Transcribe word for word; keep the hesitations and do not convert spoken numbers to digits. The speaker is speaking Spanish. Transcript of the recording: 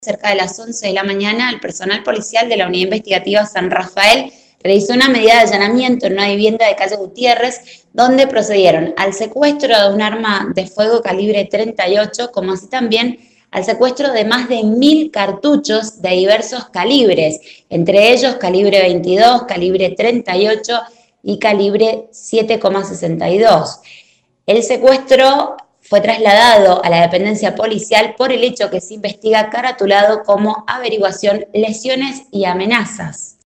Cerca de las once de la mañana, el personal policial de la Unidad Investigativa San Rafael realizó una medida de allanamiento en una vivienda de calle Gutiérrez, donde procedieron al secuestro de un arma de fuego calibre treinta y ocho, como así también al secuestro de más de mil cartuchos de diversos calibres, entre ellos calibre veintidós, calibre treinta y ocho y calibre siete coma sesenta y dos. El secuestro fue trasladado a la dependencia policial por el hecho que se investiga caratulado como averiguación, lesiones y amenazas.